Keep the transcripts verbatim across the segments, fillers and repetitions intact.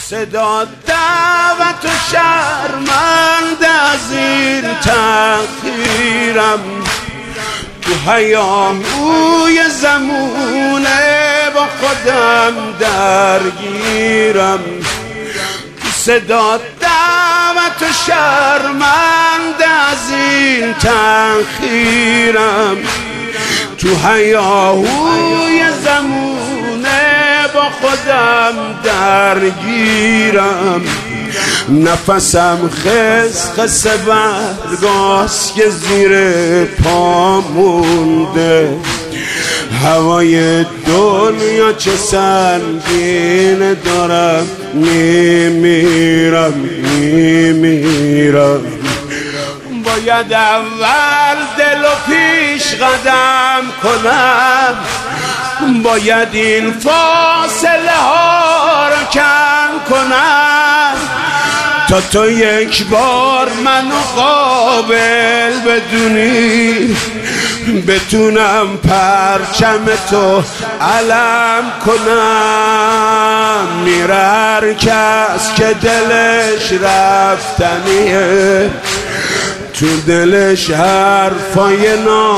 صدا دعوت و شرمنده از این تأخیرم، تو هیاهوی زمونه با خودم درگیرم. صدا دعوت و شرمنده از این تأخیرم، تو هیاهوی زمونه با خودم درگیرم. نفسم خس خس برگاست که زیر پا مونده، هوای دنیا چه سنگین دارم میمیرم میمیرم. باید اول دل و پیش قدم کنم، باید این فاصله ها رو کم کنم، تا تو یک بار منو قابل بدونی، بتونم پرچم تو علم کنم. میره هر کس که دلش رفتنیه، تو دلش حرفای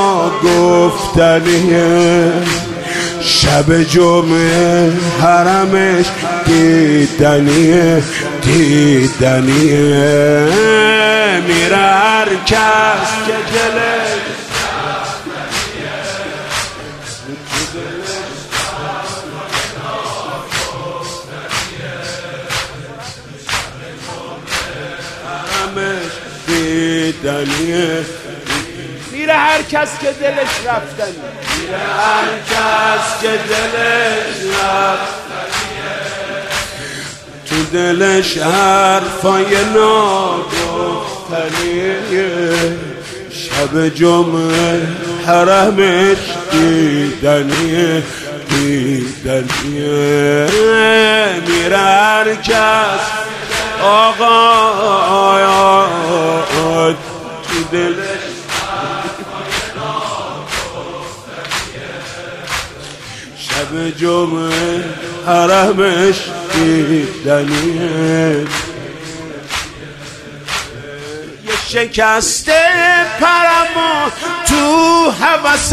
ناگفتنیه. شب جمعه حرمش دیدنیه دیدنیه. میره هر کس که دلش دیدنیه. میره هر کس که دلش رفتنیه، میره هر کس که دلش رفتنیه، تو دلش حرفای ناگفتنیه. شب جمعه حرمش دیدنیه دیدنیه. میره هر کس آقا تو دلش شب جمعه حرمش دیدنیه. یه شکست پرم و تو هوس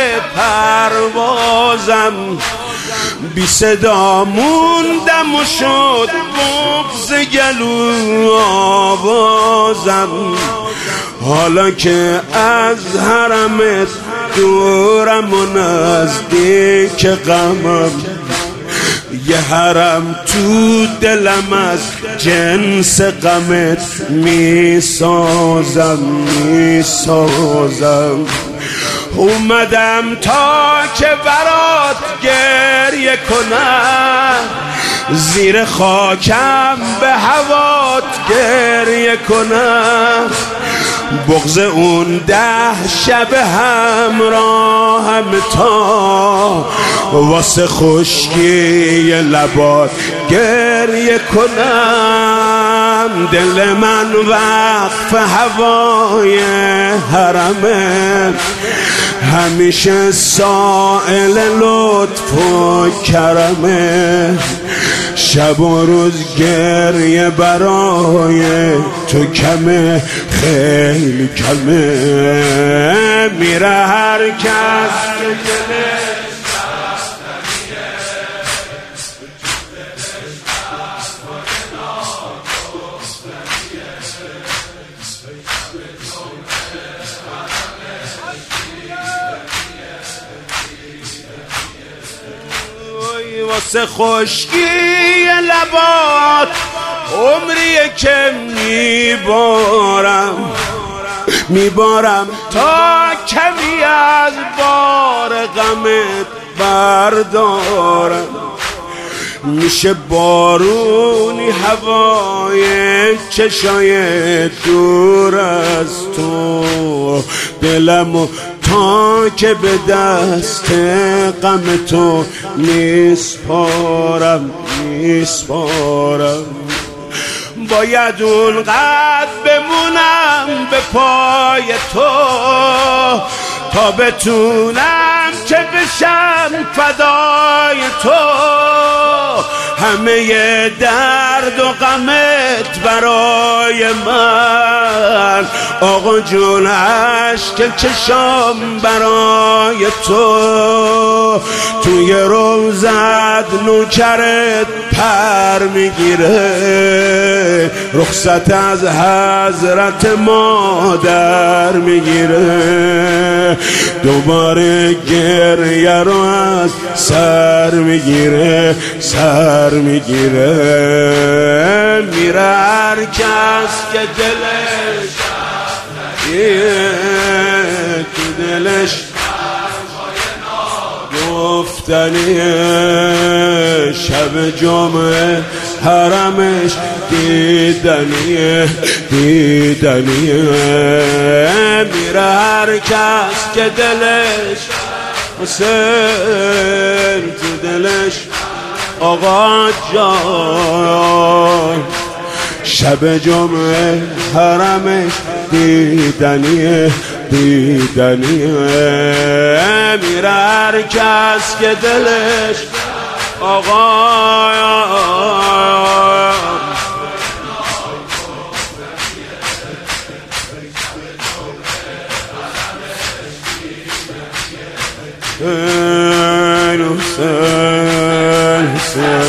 پروازم، بی صدا موندم و شد بغض گلو آوازم. حالا که از حرمت دورم و نزدیک غمم، یه حرم تو دلم از جنس غمت می سازم می سازم. اومدم تا که برات گریه کنم، زیر خاکم به هوات گریه کنم. بغض اون ده شب همراهم تا واسه خشکی لبات گریه کنم. دل من وقف هوای حرمه، همیشه سائل لطف و کرمه. شب و روز گریه برای تو کمه خیلی کمه. میره هر کس واسه خشکی لبات عمریه که میبارم میبارم تا کمی از بار غمت بردارم. میشه بارونی هوای چشای دور از تو، دلمو تا که به دست غم تو میسپارم میسپارم. باید اونقدر بمونم به پای تو تا بتونم که بشم فدای تو. همه درد و غمت برای من. آقا جون اشک چشام برای تو، توی روزت نوکرت پر میگیره، رخصت از حضرت مادر میگیره، دوباره گریه رو از سر میگیره، سر میگیره. میره هر کس که دلش تو دلش گفتنیه، شب جمعه حرمش دیدنیه، دیدنیه. میره هر کس که دلش حسین تو دلش آقا جان، شب جمعه حرمش دیدنیه، دیدنیه. میره هر کس که دلش آقا حسین حسین حسین